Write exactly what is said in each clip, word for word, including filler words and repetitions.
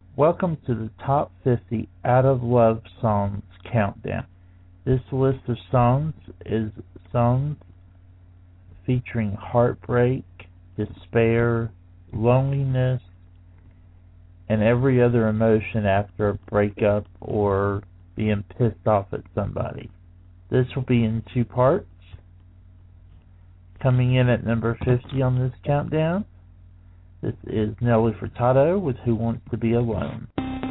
Welcome to the Top fifty Out of Love Songs Countdown. This list of songs is songs featuring heartbreak, despair, loneliness, and every other emotion after a breakup or being pissed off at somebody. This will be in two parts. Coming in at number fifty on this countdown, this is Nelly Furtado with Who Wants to Be Alone.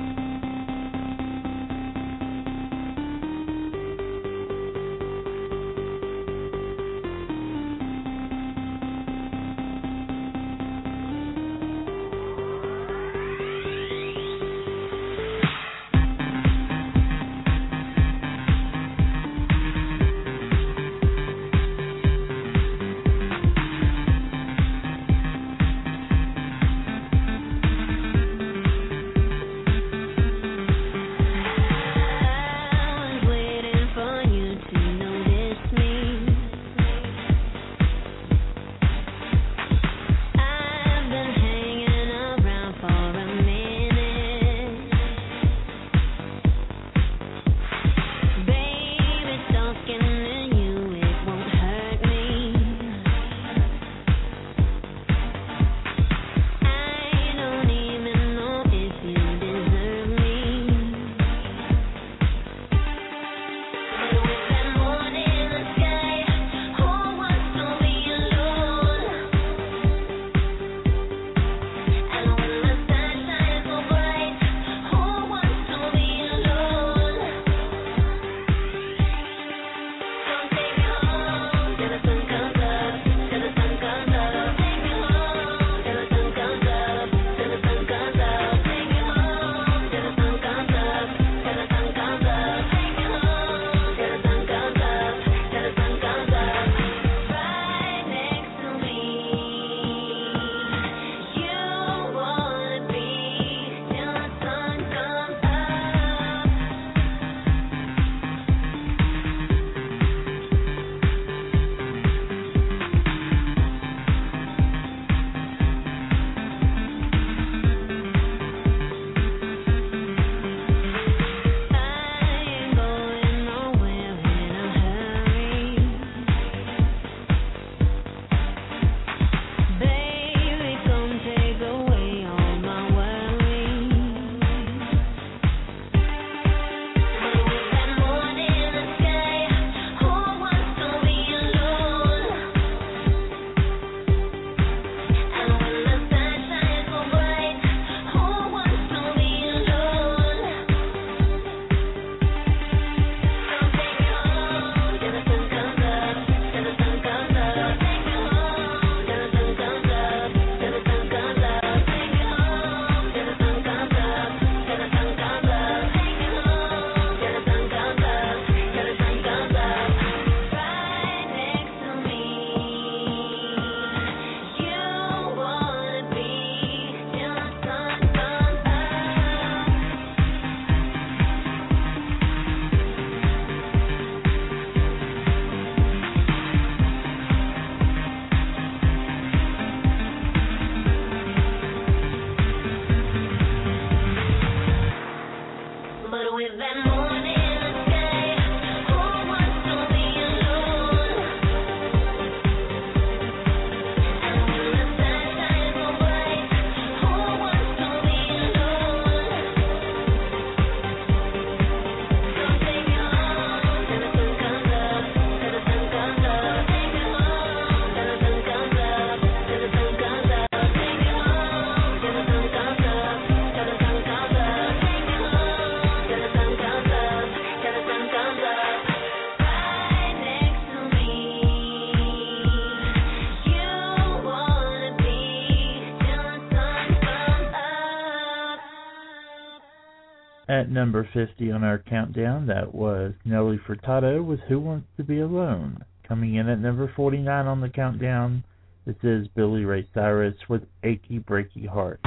At number fifty on our countdown, that was Nelly Furtado with Who Wants to Be Alone. Coming in at number forty-nine on the countdown, this is Billy Ray Cyrus with Achy Breaky Heart.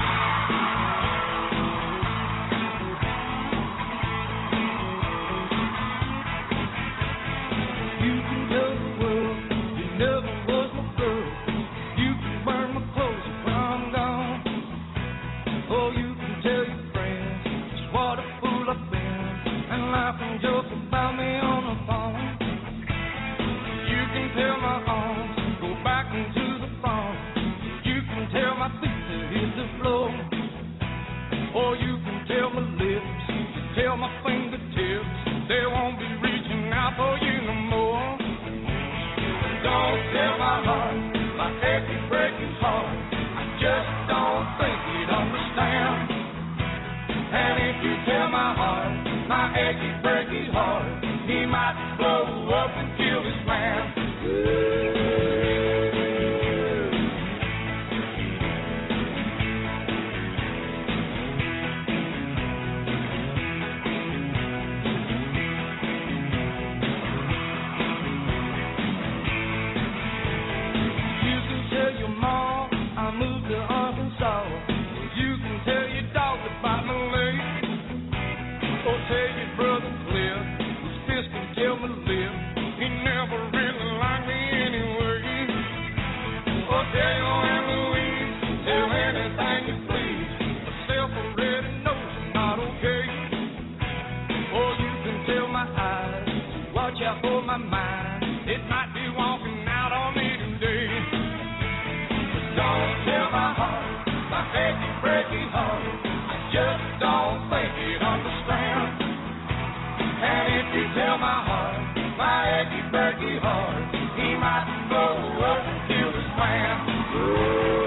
Oh, you can tell your friends you tell my heart, my achy, breaky heart, he might blow up and kill this man. You can tell your mom I moved to Arkansas. You can tell your dog about my leg. Or tell your brother Cliff, his fist can tell my lip. He never really liked me anyway. Or tell your Aunt Louise, tell anything you please. Myself already knows I'm not okay. Or you can tell my eyes, watch out for my mind. It might be walking out on me today. But don't tell my heart, my achy, breaky heart, I just don't think it understands. And if you tell my heart, my achy, breaky heart, he might blow up and kill this man.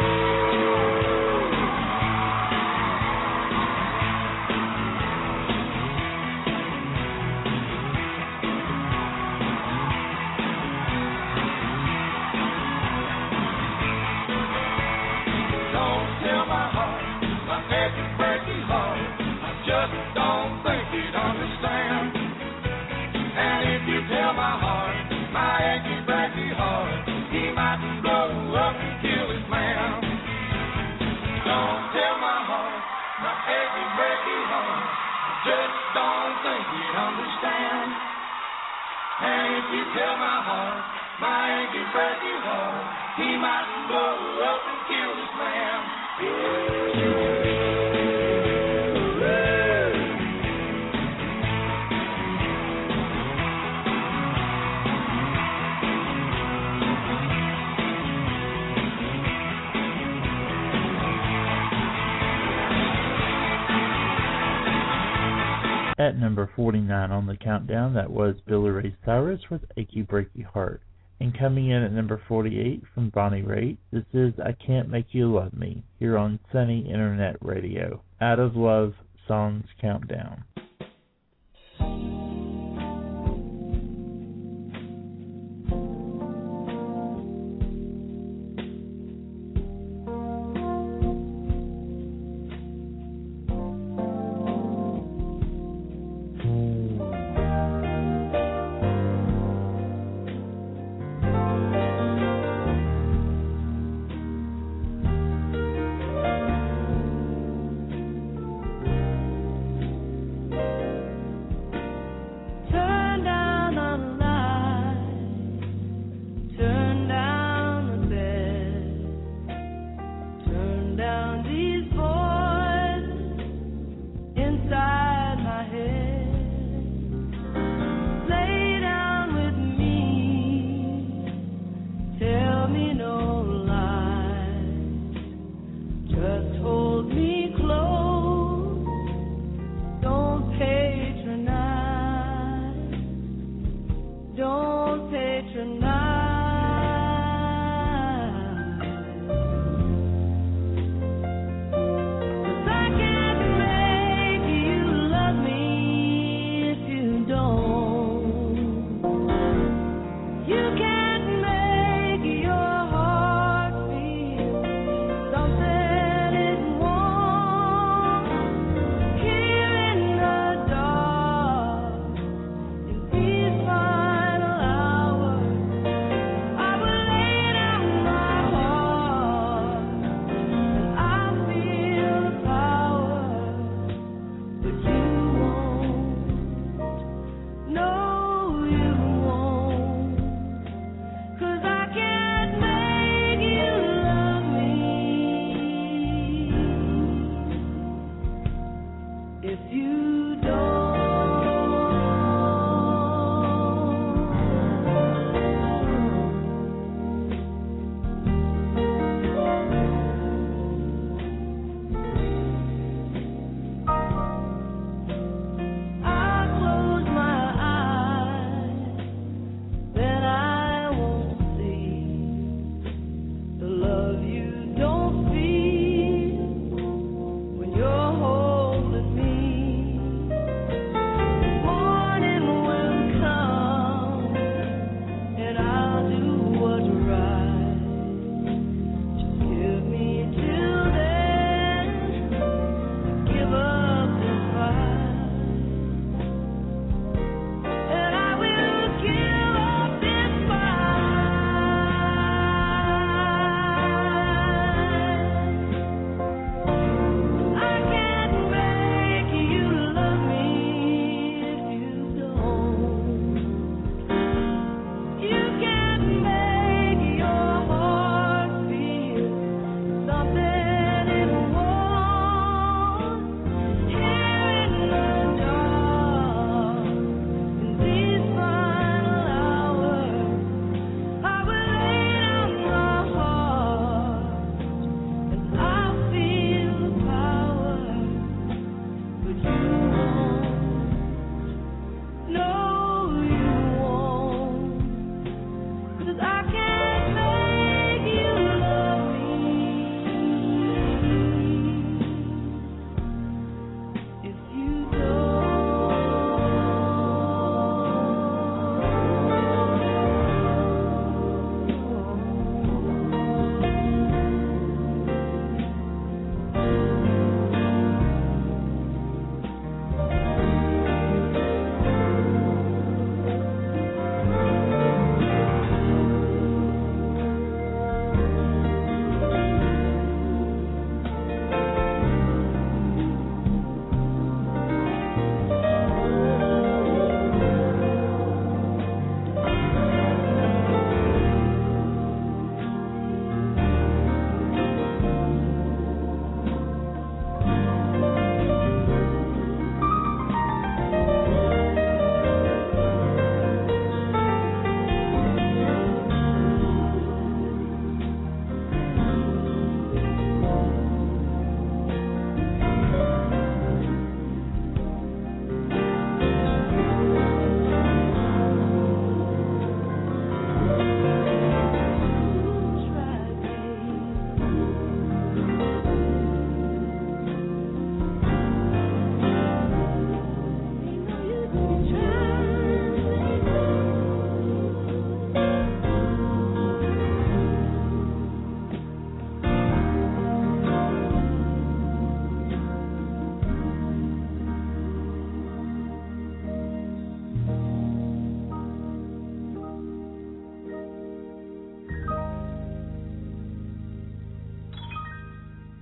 Don't tell my heart, my achy, breaky heart, I just don't think he'd understand. And if you tell my heart, my achy, breaky heart, he might blow up and kill his man. Don't tell my heart, my achy, breaky heart, I just don't think he'd understand. And if you tell my heart, my achy, breaky heart, he might blow up and kill this man. At number forty-nine on the countdown, that was Billy Ray Cyrus with Achy Breaky Heart. And coming in at number forty-eight from Bonnie Raitt, this is I Can't Make You Love Me, here on Sunny Internet Radio. Out of Love Songs Countdown. Love you don't feel when you're holding me.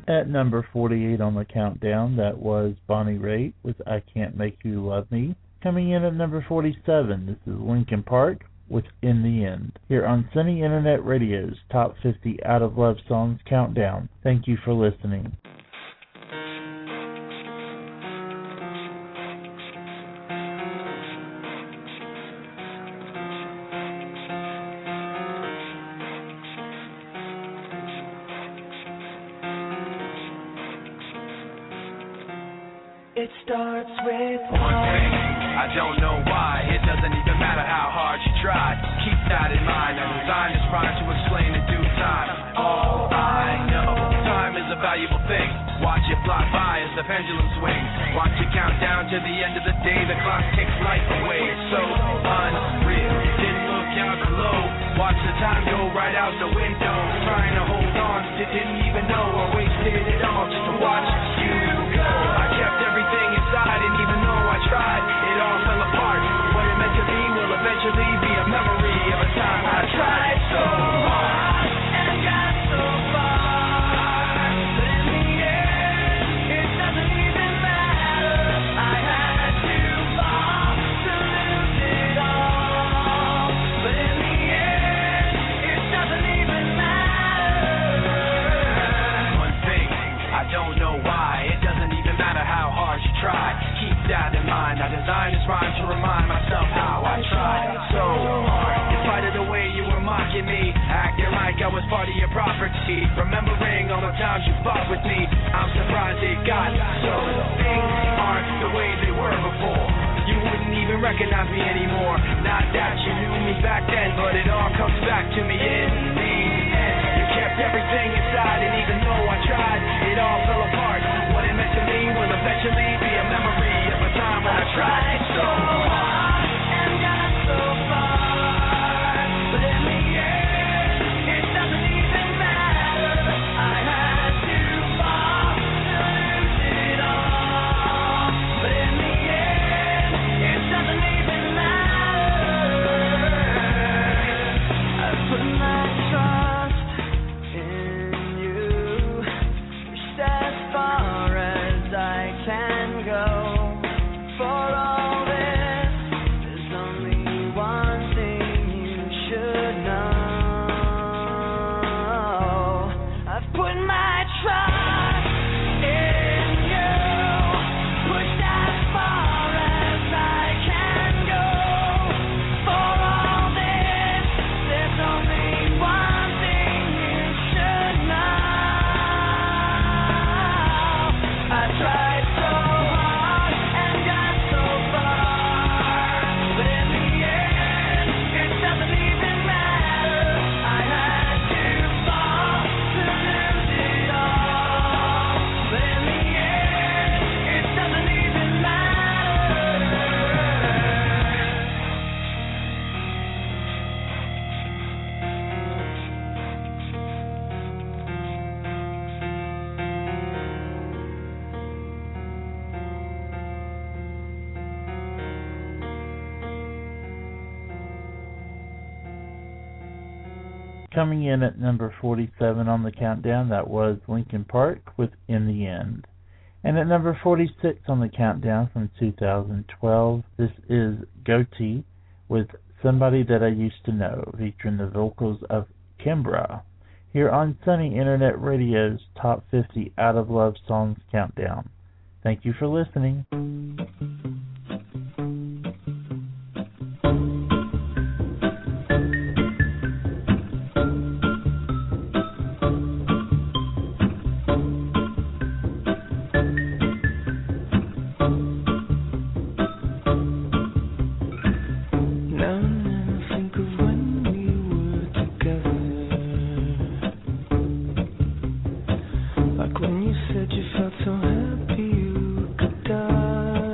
At number forty-eight on the countdown, that was Bonnie Raitt with I Can't Make You Love Me. Coming in at number forty-seven, this is Linkin Park with In the End. Here on Sunny Internet Radio's Top fifty Out of Love Songs Countdown. Thank you for listening. It starts with one thing. I don't know why. It doesn't even matter how hard you try. Keep that in mind. I designed this rhyme to explain in due time. All I know, time is a valuable thing. Watch it fly by as the pendulum swings. Watch it count down to the end of the day. The clock takes life away. It's so unreal. Didn't look out below. Watch the time go right out the window. Trying to hold on. Didn't even know I wasted it all just to watch you go. I kept everything inside, and even though I tried, it all fell apart. What it meant to be will eventually be a memory of a time I tried so hard and got so far. But in the end, it doesn't even matter. I had to fall to lose it all. But in the end, it doesn't even matter. One thing, I don't know why. It doesn't even matter how hard you try. Keep that in mind. I designed this rhyme to remind myself how I tried so hard. In spite of the way you were mocking me, acting like I was part of your property, remembering all the times you fought with me, I'm surprised it got so. Things aren't the way they were before. You wouldn't even recognize me anymore. Not that you knew me back then, but it all comes back to me in the end. You kept everything inside, and even though I tried, it all fell apart. What it meant to me will eventually be a memory of a time when I tried so hard and got so far. But in the end, it doesn't even matter. I had to fall to lose it all. But in the end, it doesn't even matter. I put my trust in you. Reached as far as I can go. For all this, there's only one thing you should know. I've put my trust in you. Pushed as far as I can go. For all this, there's only one thing you should know. I tried so hard and got so far, but in the end, it doesn't even matter. I had to fall to lose it all, but in the end, it doesn't even matter. Coming in at number forty-seven on the countdown, that was Linkin Park with In the End. And at number forty-six on the countdown from two thousand twelve, this is Goatee with Somebody That I Used to Know, featuring the vocals of Kimbra. Here on Sunny Internet Radio's Top fifty Out of Love Songs Countdown. Thank you for listening. Now and then I think of when we were together. Like when you said you felt so happy you could die.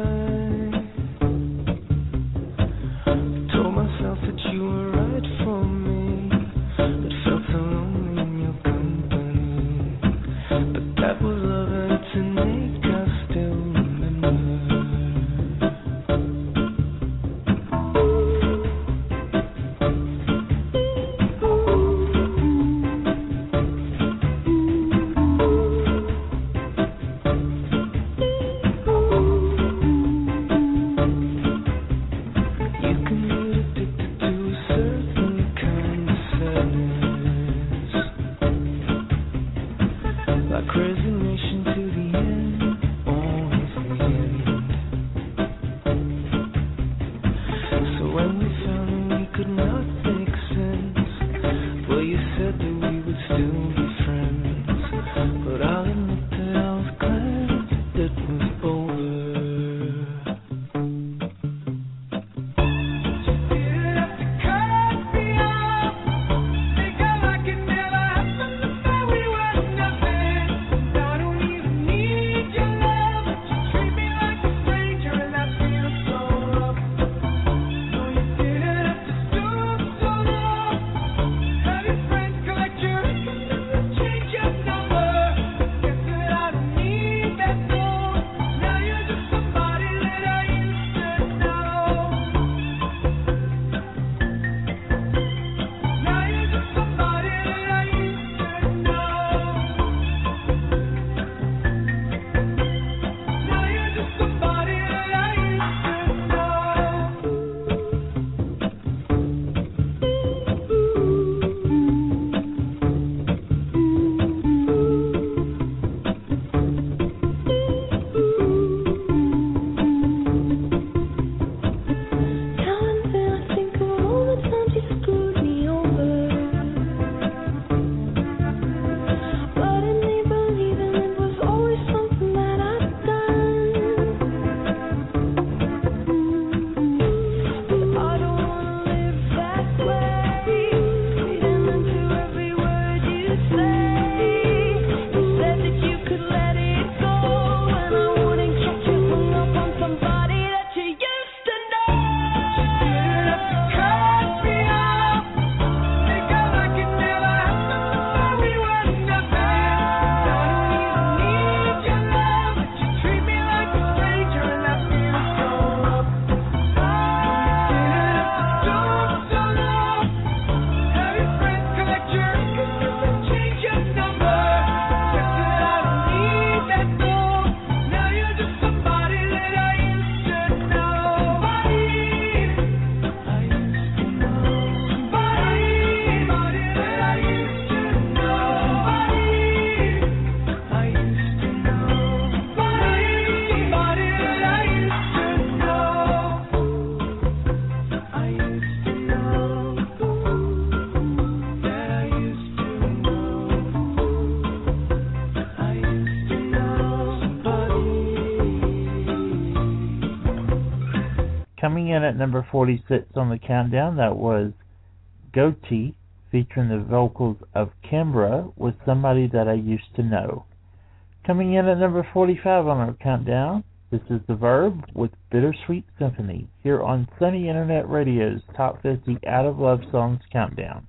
Coming in at number forty-six on the countdown, that was Goatee, featuring the vocals of Kimbra with Somebody That I Used to Know. Coming in at number forty-five on our countdown, this is The Verb with Bittersweet Symphony, here on Sunny Internet Radio's Top fifty Out of Love Songs Countdown.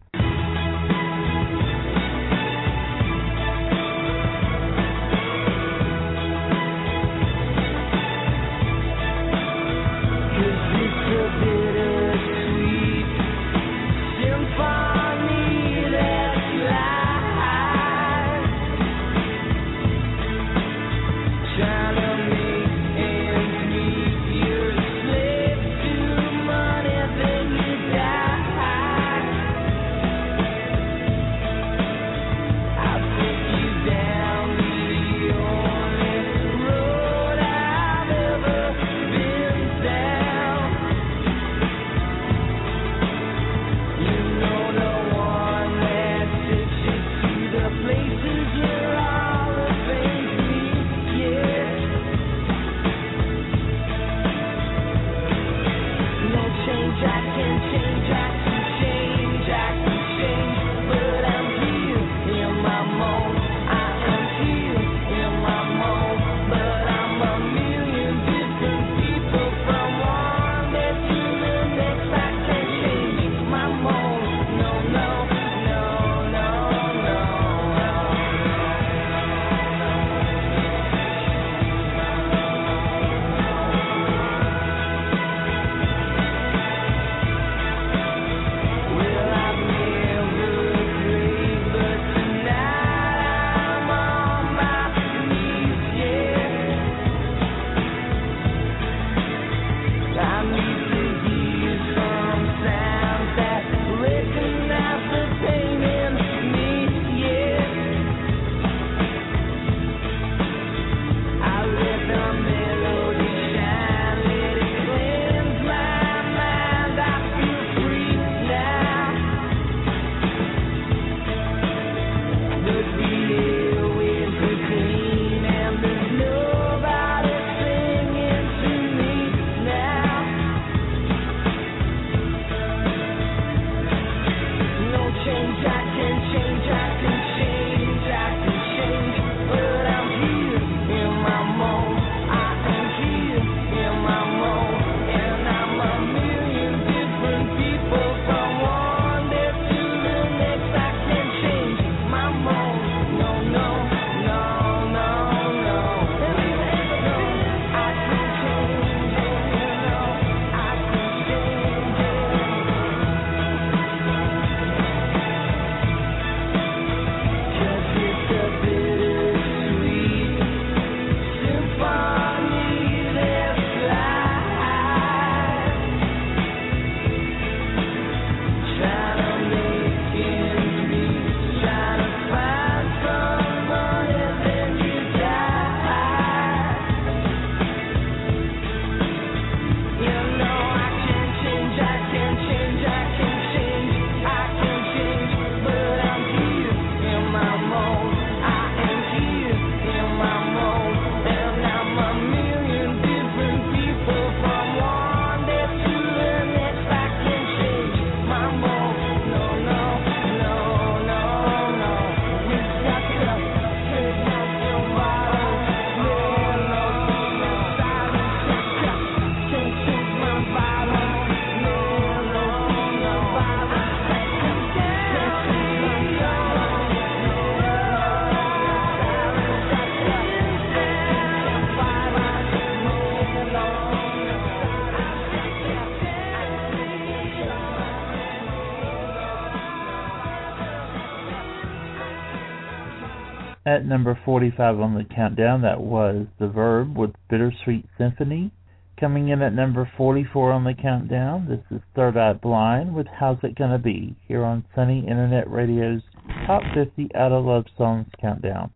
At number forty-five on the countdown, that was The Verb with Bittersweet Symphony. Coming in at number forty-four on the countdown, this is Third Eye Blind with How's It Gonna Be, here on Sunny Internet Radio's Top fifty Out of Love Songs Countdown.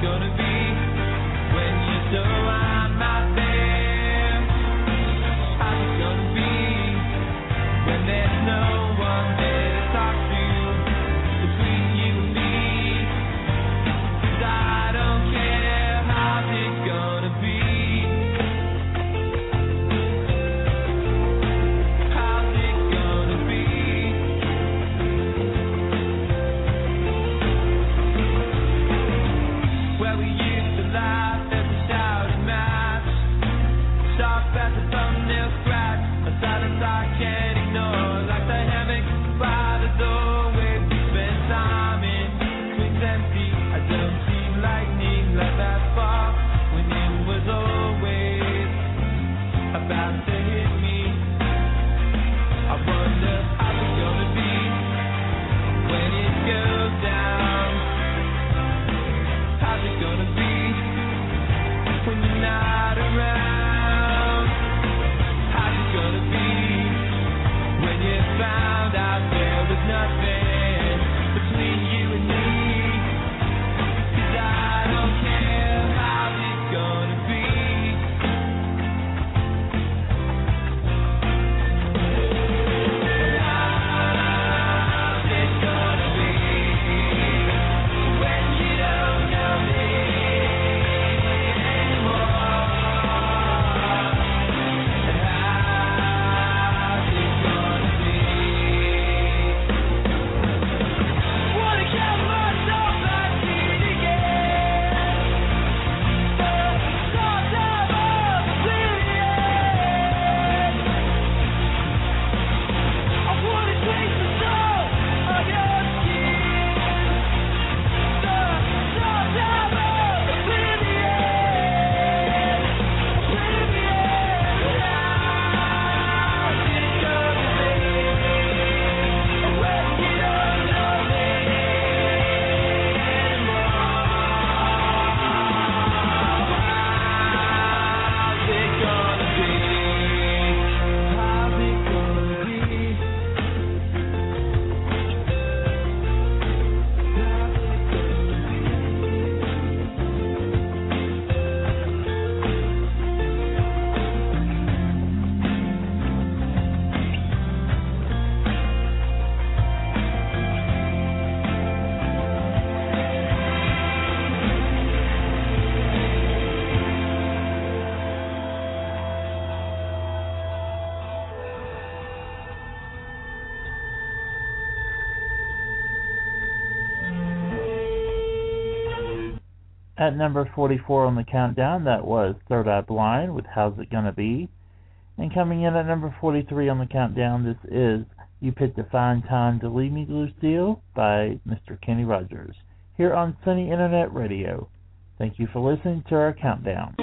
At number forty-four on the countdown, that was Third Eye Blind with How's It Gonna Be? And coming in at number forty-three on the countdown, this is You Picked a Fine Time to Leave Me, Lucille by Mister Kenny Rogers, here on Sunny Internet Radio. Thank you for listening to our countdown.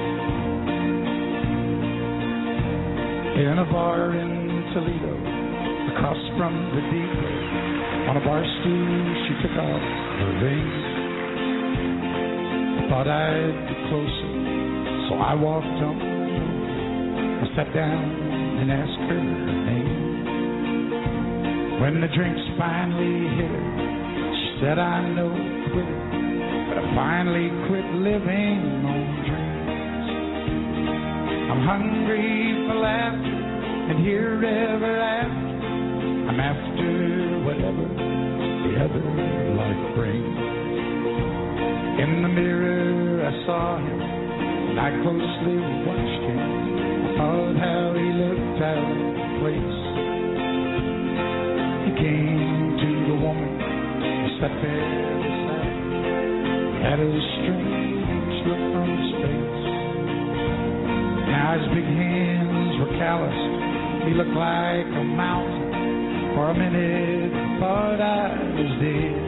In a bar in Toledo, across from the depot, on a bar stool she took off her ring. Thought I'd be closer, so I walked on. I sat down and asked her her name. When the drinks finally hit her, she said, I know quitter, but I finally quit living on dreams. I'm hungry for laughter and here ever after. I'm after whatever the other life brings. In the mirror I saw him, and I closely watched him. I thought how he looked out of place. He came to the woman who sat there beside him. He had a strange look on his face. Now his big hands were calloused. He looked like a mountain. For a minute I thought I was dead.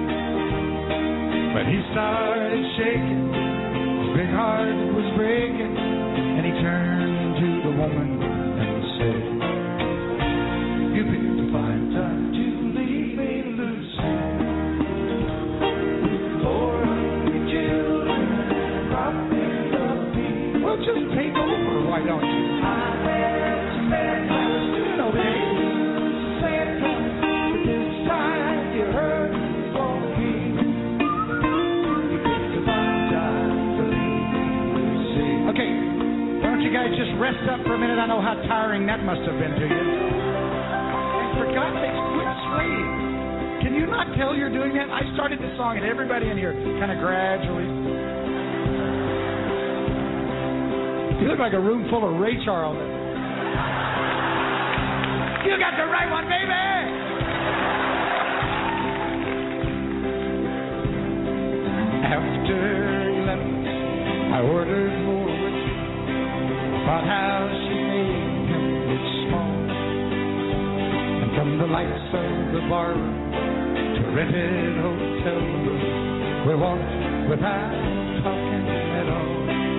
But he started shaking, his big heart was breaking, and he turned to the woman and said, You picked a fine time to leave me, Lucille. Four hungry children dropping up me. Well, just take over, why don't you? I had to spend my student over there. Sad time, but this time you heard for me. Rest up for a minute. I know how tiring that must have been to you. And for God's sake, quit swaying. Can you not tell you're doing that? I started the song and everybody in here kind of gradually. You look like a room full of Ray Charles. You got the right one, baby! After eleven, I ordered more whiskey. About how she made him look small. And from the lights of the bar to rented hotel room, we walked without talking at all.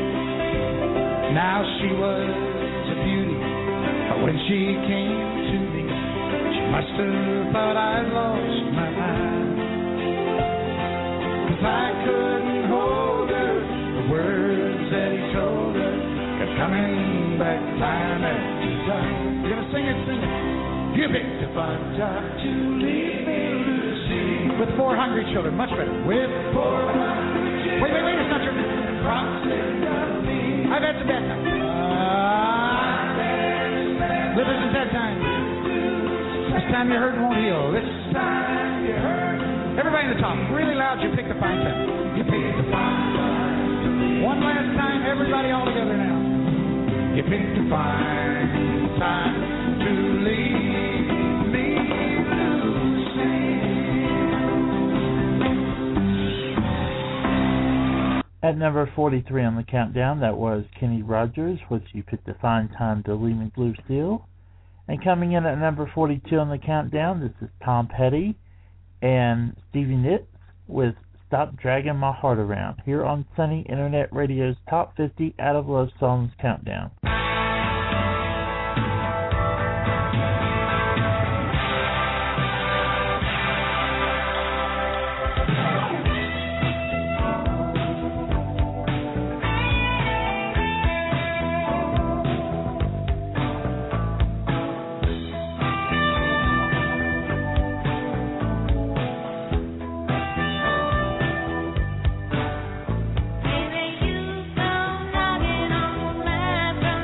Now she was a beauty, but when she came to me, she must have thought I'd lost my mind. 'Cause I couldn't hold her, the words that he told her kept coming back time after time. You're gonna sing it, sing it. You picked a fine time to leave me, Lucy. With four hungry children, much better. With four hungry children. Wait, wait, wait, it's not your I've had some bad times. Uh, Living in bad times. This time you heard won't heal. This time you heard. Everybody in the top, really loud, you picked the fine time. You picked the fine time. One last time, everybody all together now. You picked the fine time to leave me, Lucy. At number forty-three on the countdown, that was Kenny Rogers with You Picked a Fine Time to Leave Me, Lucille. And coming in at number forty-two on the countdown, this is Tom Petty and Stevie Nicks with Stop Dragging My Heart Around, here on Sunny Internet Radio's Top fifty Out of Love Songs Countdown. Baby, you come knocking on my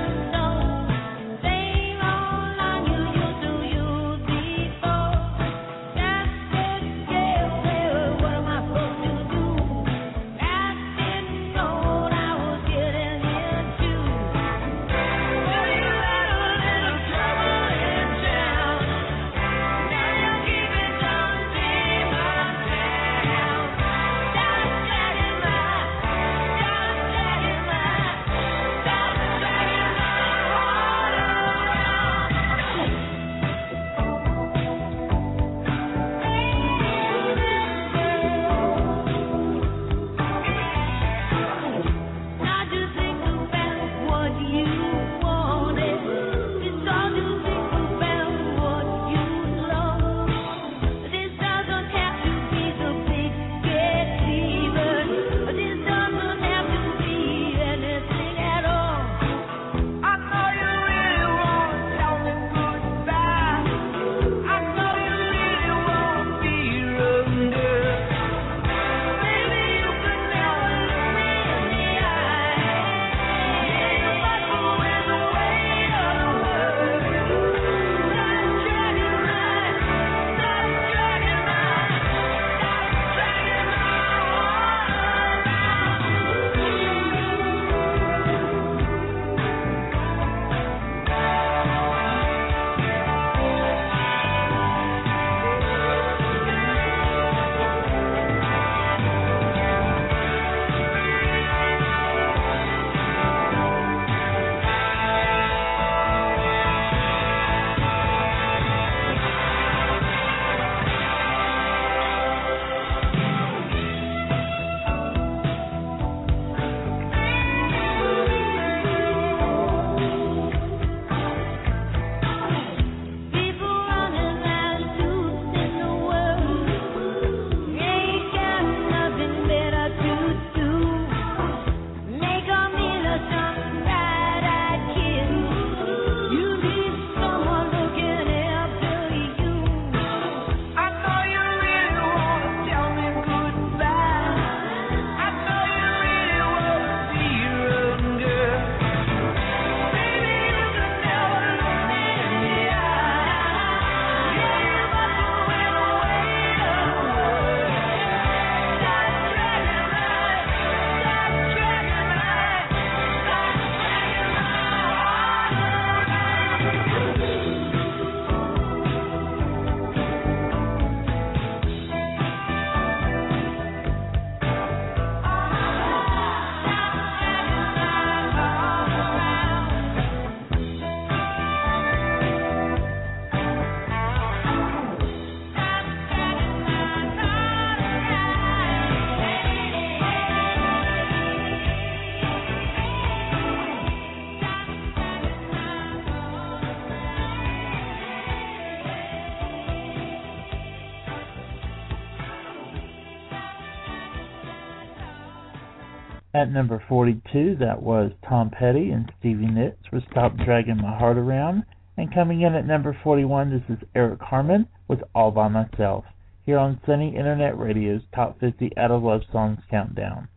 At number forty-two, that was Tom Petty and Stevie Nicks with Stop Dragging My Heart Around. And coming in at number forty-one, this is Eric Carmen with All By Myself, here on Sunny Internet Radio's Top fifty Out of Love Songs Countdown.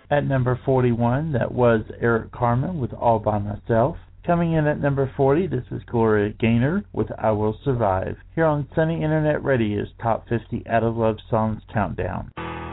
At number forty-one, that was Eric Carmen with All By Myself. Coming in at number forty, this is Gloria Gaynor with I Will Survive. Here on Sunny Internet Radio's Top fifty Out of Love Songs Countdown.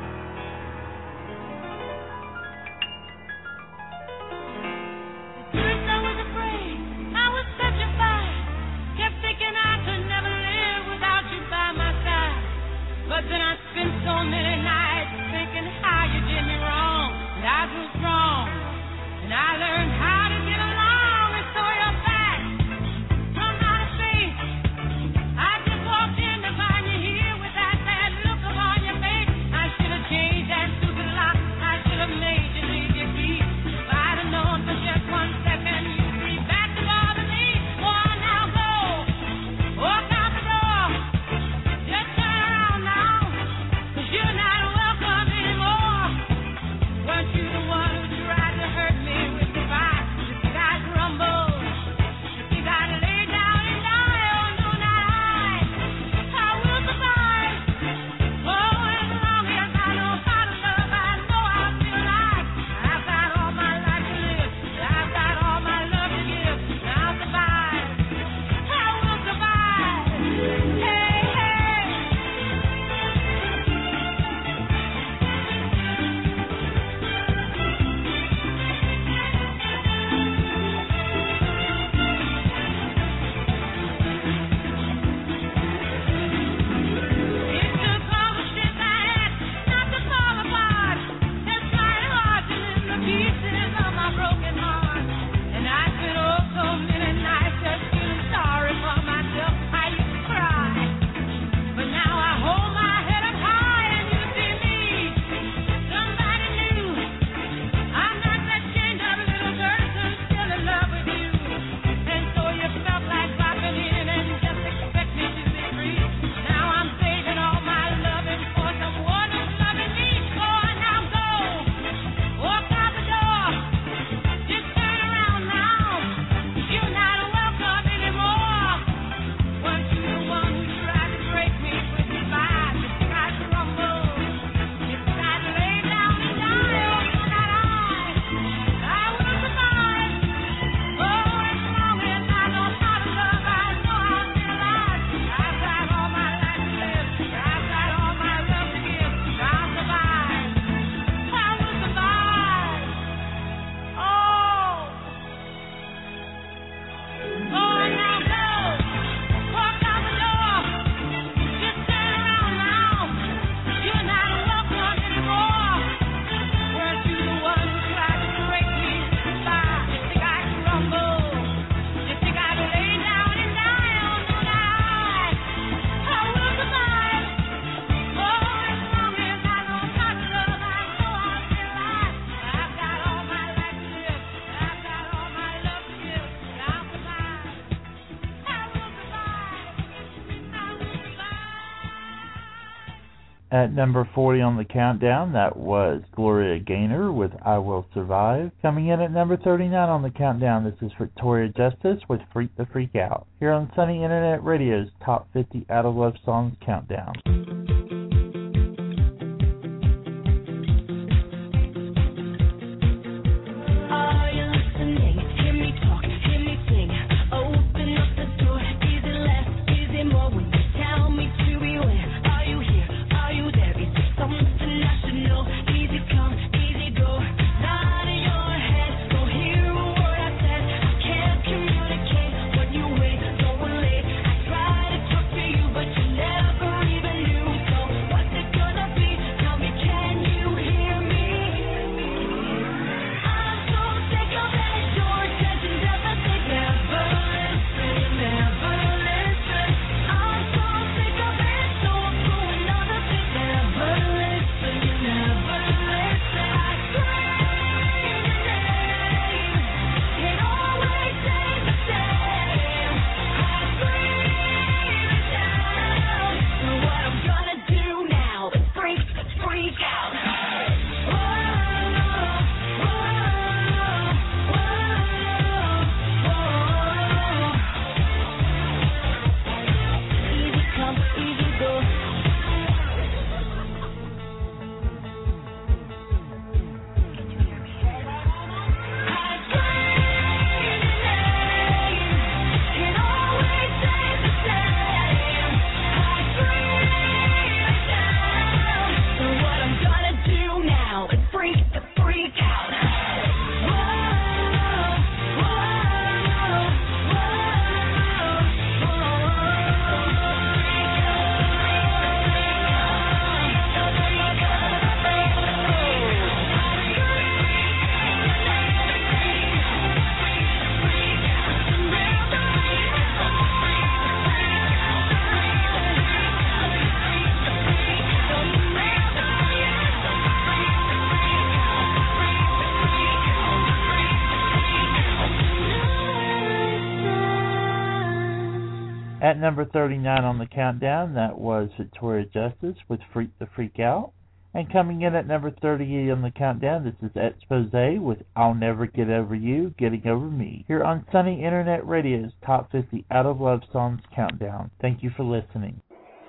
At number forty on the countdown, that was Gloria Gaynor with I Will Survive. Coming in at number thirty-nine on the countdown, this is Victoria Justice with Freak the Freak Out. Here on Sunny Internet Radio's Top fifty Out of Love Songs Countdown. But you never even knew. At number thirty-nine on the countdown, that was Victoria Justice with Freak the Freak Out. And coming in at number thirty-eight on the countdown, this is Expose with I'll Never Get Over You, Getting Over Me. Here on Sunny Internet Radio's Top fifty Out of Love Songs Countdown. Thank you for listening.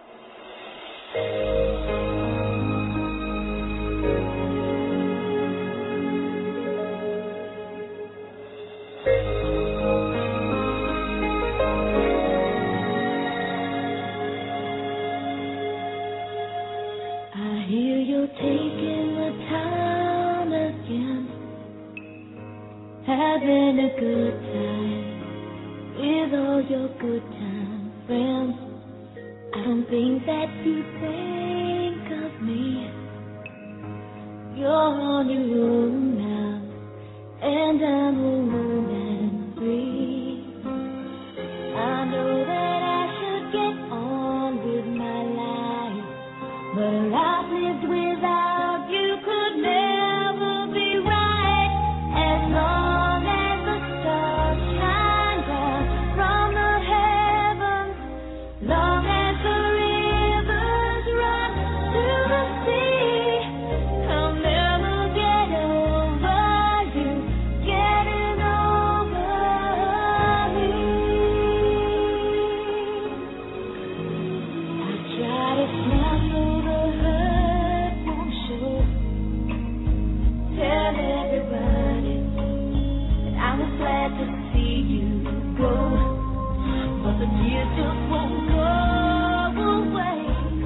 Taking the town again, having a good time with all your good time friends. I don't think that you think of me. You're on your own now, and I'm alone and free. I know that I should get on with my life, but a life lived without you could never be right. As long as the stars shine down from the heavens, long as the rivers run to the sea, I'll never get over you, getting over me. I try to smile so the hurt won't show. Tell everybody that I was glad to see you go, but the tears just won't go away.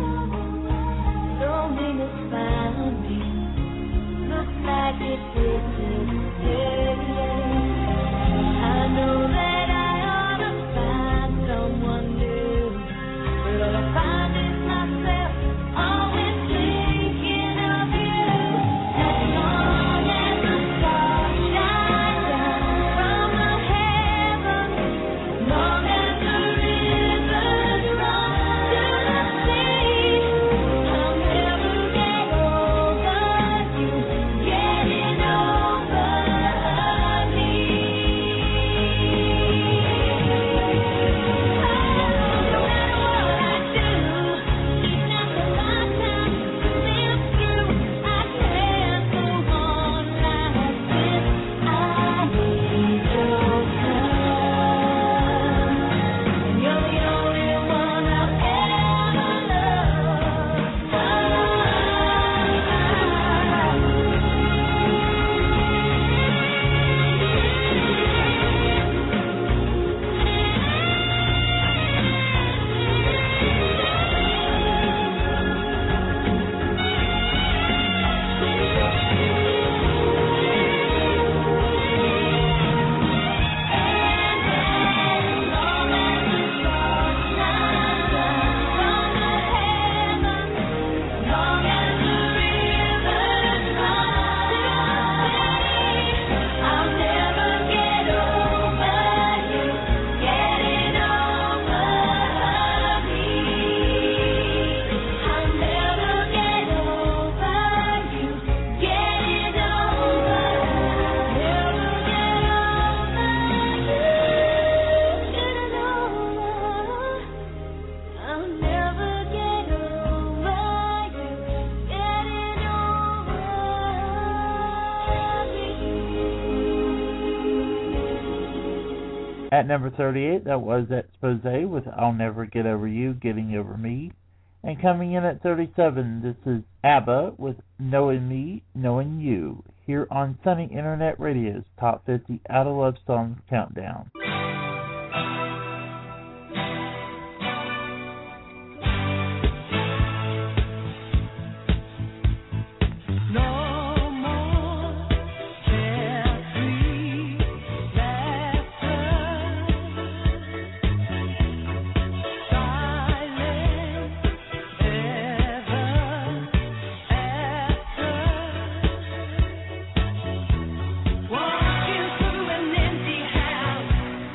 Loneliness found me, looks like it did today. I know that I ought to find someone new, but all I find is myself always thinking of you. As long as the stars shine down from the heavens, long as the rivers run to the sea, I'll never get over you, getting over me. No matter what I do, even after lifetime to live through, I can't go on like this. I need your time. You're the only one I've ever At number thirty-eight, that was Expose with I'll Never Get Over You, Getting Over Me. And coming in at thirty-seven, this is ABBA with Knowing Me, Knowing You, here on Sunny Internet Radio's Top fifty Out of Love Songs Countdown. No more carefree laughter, silence ever after. Walking through an empty house,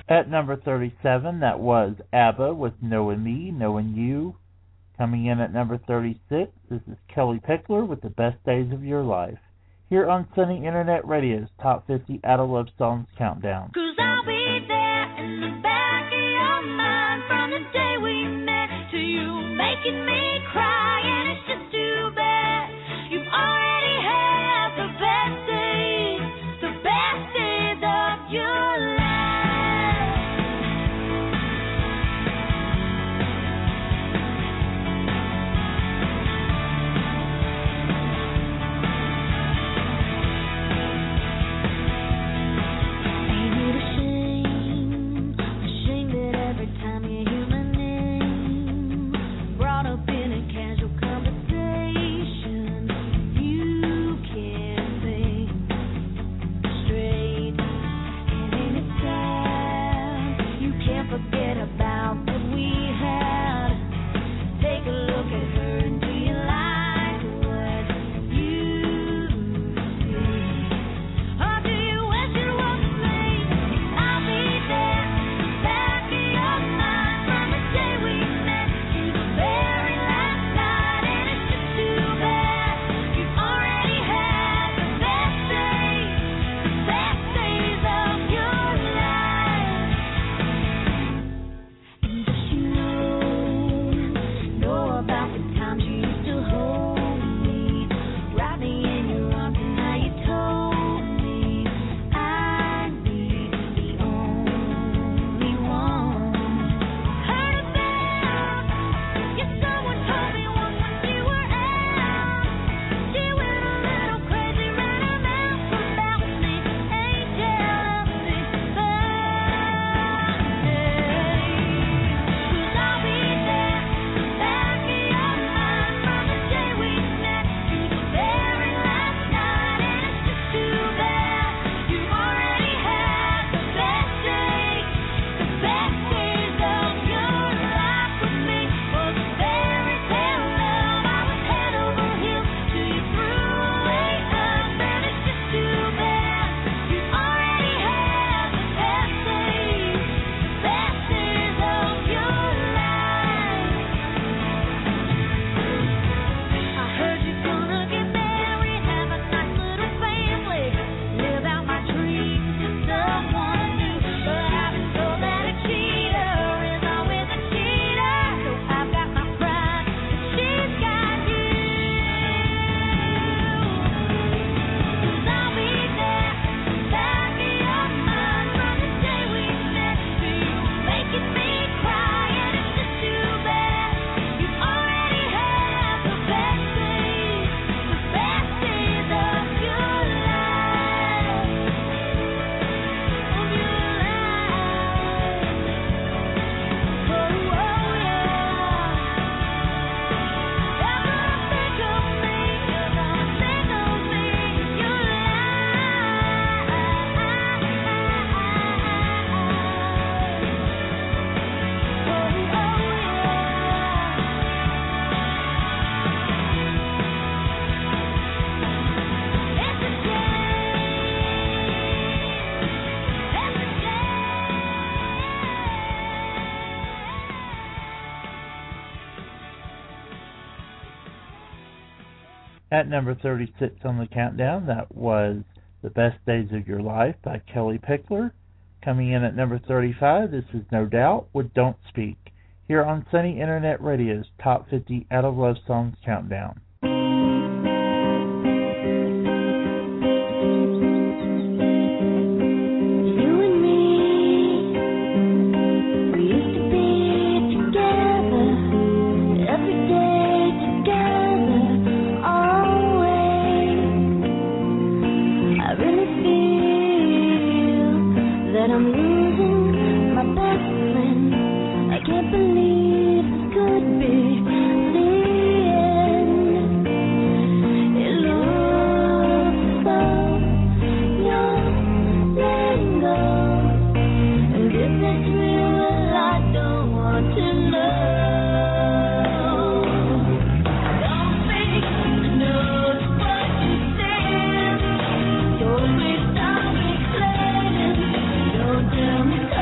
At number thirty-seven, that was ABBA with Knowing Me, Knowing You. Coming in at number thirty-six, this is Kelly Pickler with The Best Days of Your Life. Here on Sunny Internet Radio's Top fifty Out of Love Songs Countdown. 'Cause I'll be there in the back of your mind from the day we met to you making me cry, and it's just too bad you've already had the best days, the best days of your life. At number thirty-six on the countdown, that was The Best Days of Your Life by Kelly Pickler. Coming in at number thirty-five, this is No Doubt with Don't Speak, here on Sunny Internet Radio's Top fifty Out of Love Songs Countdown. Tell me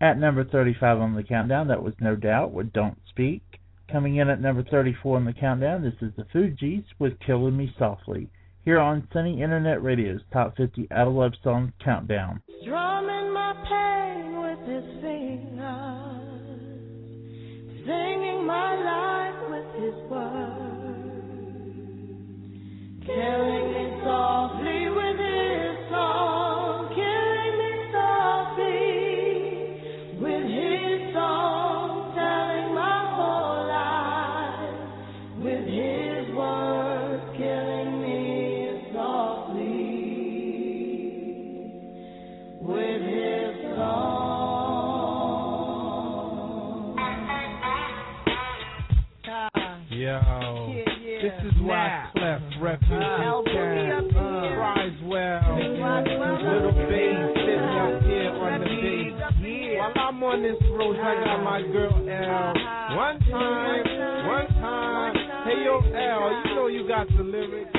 At number thirty-five on the countdown, that was No Doubt with Don't Speak. Coming in at number thirty-four on the countdown, this is the Fugees with Killing Me Softly. Here on Sunny Internet Radio's Top fifty Out of Love Songs Countdown. Drumming my pain with his fingers, singing my life with his words, killing me softly with his song, killing me softly with his song, telling my whole life with his words, killing me softly with his song. Yo, yeah, yeah. This is why Clef, Refuge, uh, Cat, Criswell, Little Bass sitting up here on the bass. While I'm on this road, I got my girl L. One time, one time. Hey yo, L, you know you got the lyrics.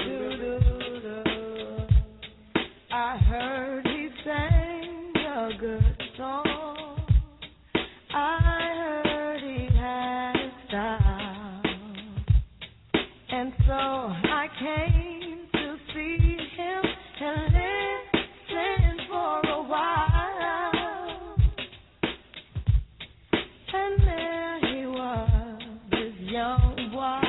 I heard he sang a good song. I heard he had a style, and so I came to see him and listen for a while. And there he was, this young boy,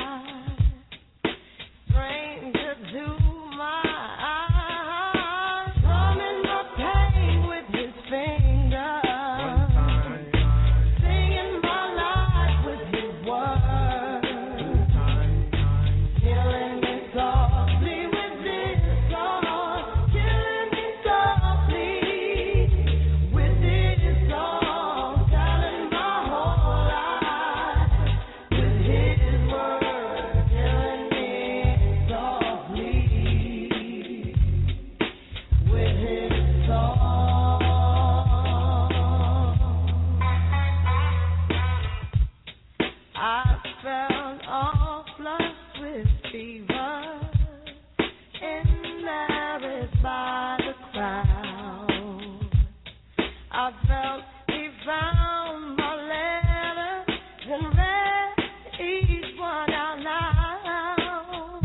stranger to my eyes, drumming my pain with his fingers, singing my life with his words, killing me softly with his song, killing me softly with his song, telling my whole life with his words, killing me softly with his song. I felt all flushed with fever, embarrassed by the crowd. I felt he found my letters and read each one out loud.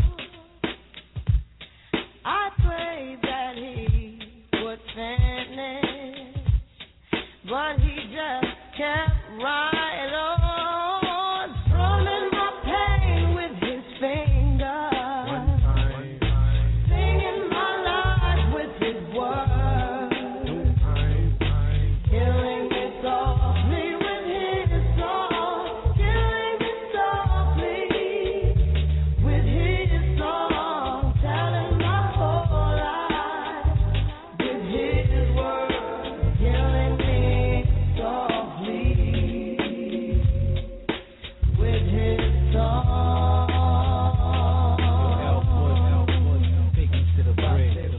I prayed that he would finish, but he just kept right on, drumming my pain with his fingers, singing my life with his words, killing me softly with his song, killing me softly with his song, telling my whole life with his words, killing me softly with his song. Take me to the bridge.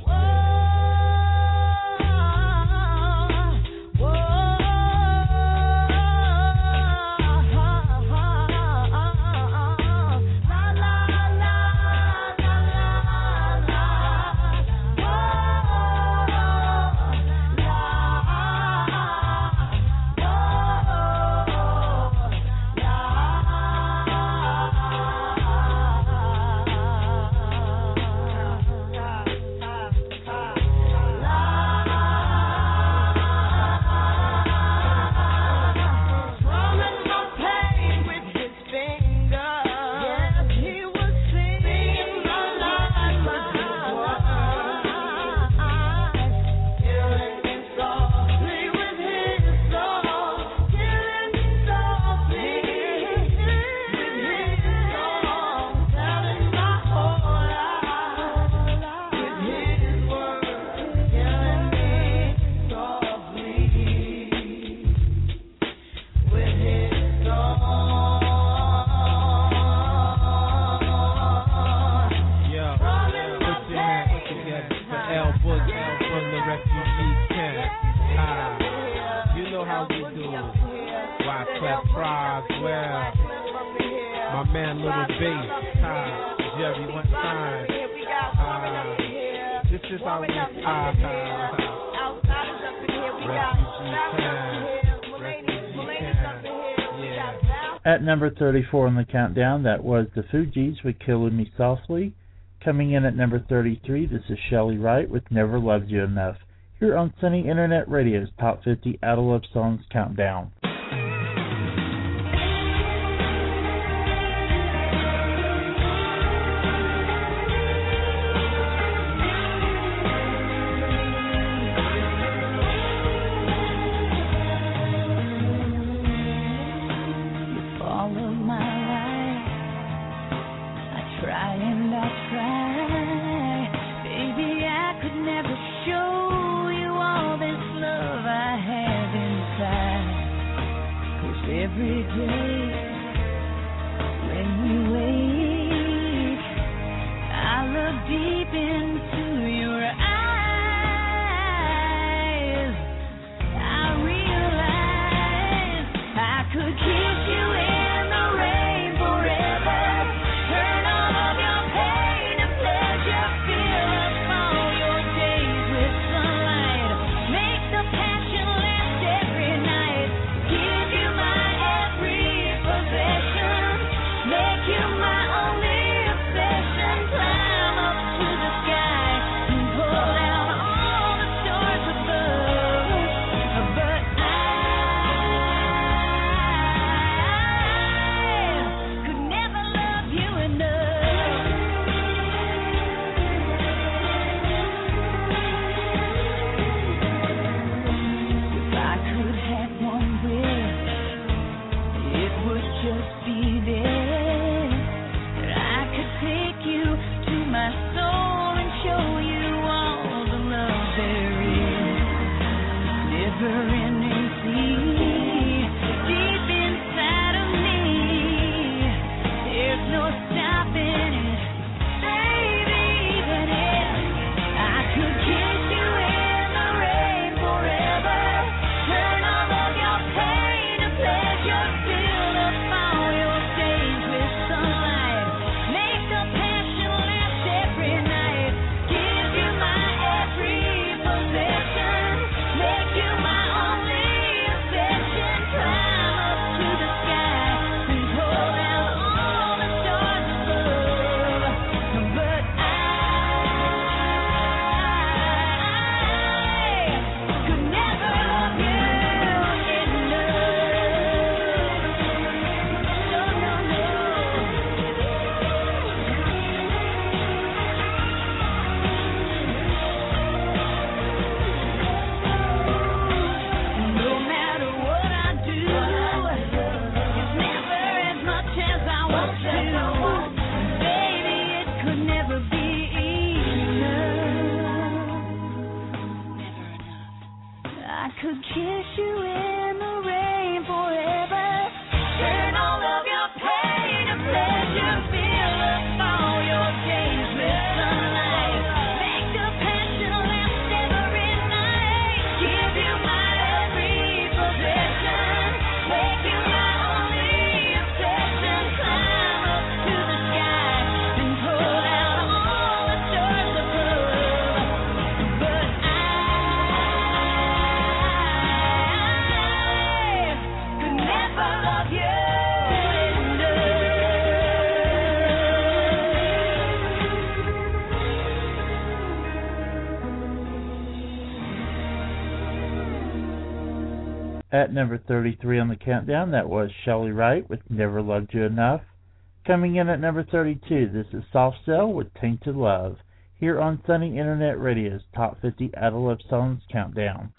Drumming my pain with his fingers. Yes, he was singing my life with his words, killing me softly with his song, killing me softly with his song, telling my whole life with his words, killing me softly with his song. Yo, put your hands together for L Boogie from the refugee camp. Ah, you know how we do. Why Clef Fries, well, my man Little Bass, ah, Jerry one time. Ah, this is how we ah, ah, ah. Refugee camp, refugee At number thirty-four on the countdown, that was the Fugees with Killing Me Softly. Coming in at number thirty-three, this is Shelley Wright with Never Loved You Enough. Here on Sunny Internet Radio's Top fifty Out of Love Songs Countdown. Every day when you wake, I look deep into your eyes. I realize I could kiss you in the rain forever, turn all of your pain and pleasure, fill up all your days with sunlight, make the passion last every night, give you my make you my only obsession, climb up to the sky and pull down all the stars above. But I could never love you enough. If I could have one wish, it would just be there. Take you to my soul and show you all the love there is. Never-ending sea, deep inside of me. There's no stopping it, baby. Even if I could kiss you in the rain forever, turn all of your pain to pleasure, fill up all your days with sunlight. Could kiss you in the rain forever, turn all of your pain to pleasure, fill up all your days with sunlight, make the passion last every night, give you my every possession, make you my only obsession, climb up to the sky and pull out all the stars above. But I love you At number thirty-three on the countdown, that was Shelley Wright with Never Loved You Enough. Coming in at number thirty-two, this is Soft Cell with Tainted Love. Here on Sunny Internet Radio's Top fifty Out of Love Songs Countdown.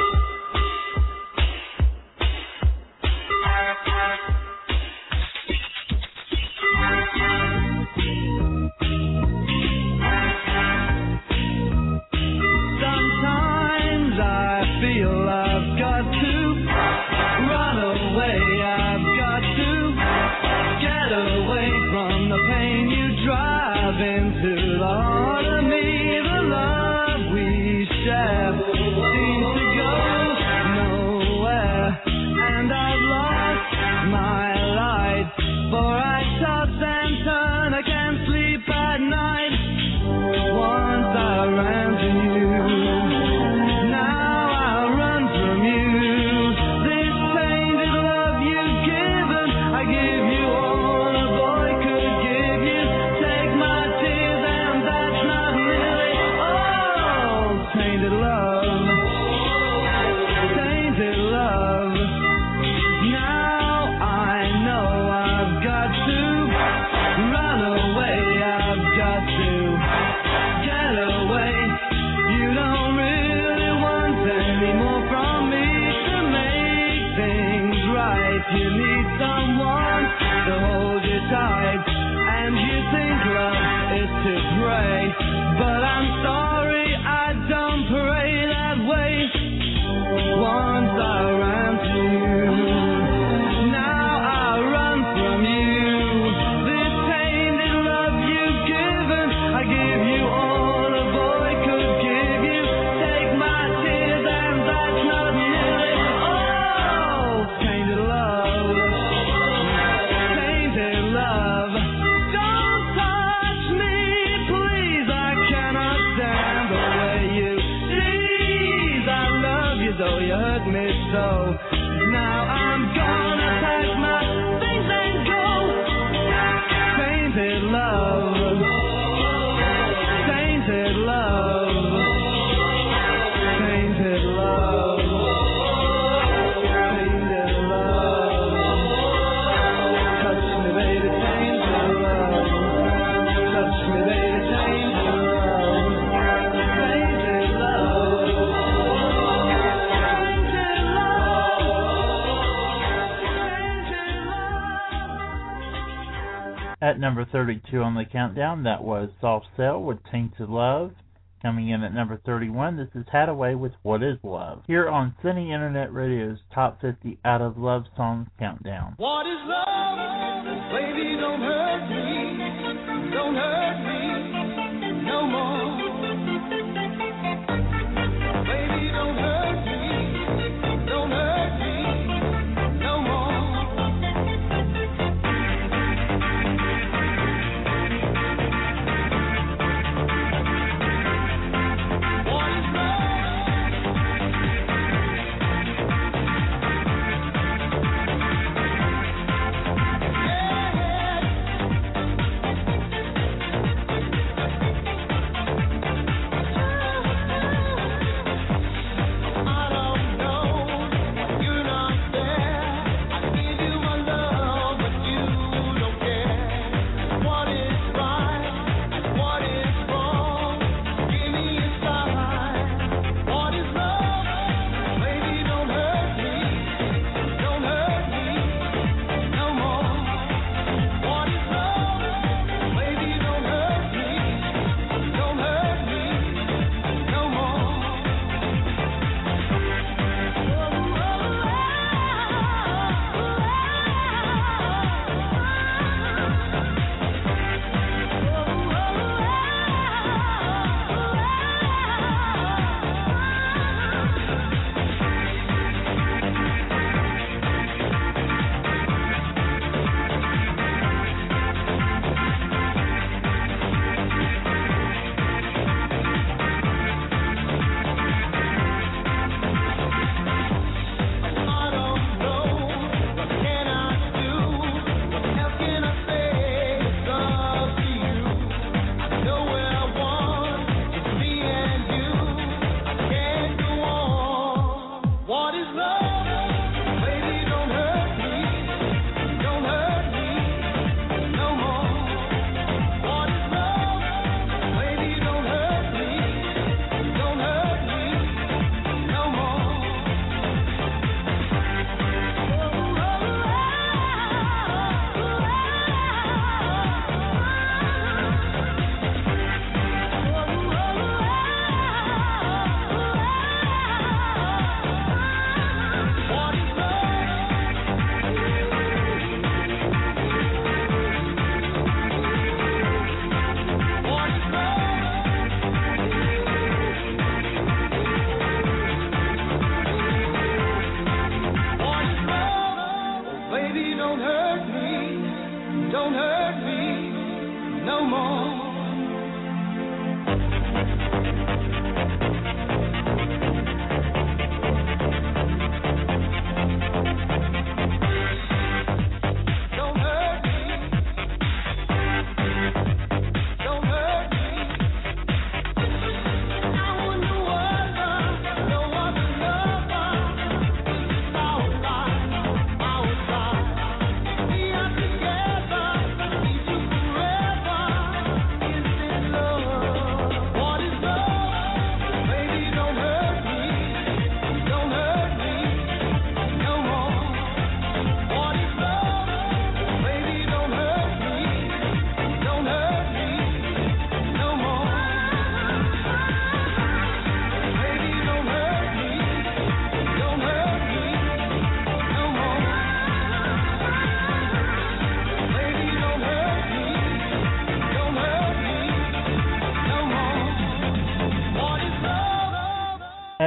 Sometimes I feel I've got to run away, I've got to get away from the pain you drive into the heart of me. The love we share seems to go nowhere, and I've lost my light, for I toss and turn, I can't sleep at night. Once I ran to you, now I run from you. This tainted love you've given, I give you to pray, but I'm sorry I don't pray that way. Once I ran to you, now I run from you. This tainted love you've given, I give you all a boy could give you. Take my tears and that's not nearly all. Tainted love, tainted love. Don't touch me, please. I cannot stand the way you please. I love you though you hurt me so. Now I'm gonna pack my things and go. Tainted love, tainted love, tainted love, tainted love. Touch me, baby, tainted love. Touch me, baby, tainted love. Tainted love. Tainted love. At number thirty-two on the countdown, that was Soft Cell with Tainted Love. Coming in at number thirty-one, this is Hadaway with What Is Love. Here on Cine Internet Radio's Top fifty Out of Love Songs Countdown. What is love? Baby, don't hurt me. Don't hurt me no more. Baby, don't hurt me. Don't hurt me no more. What is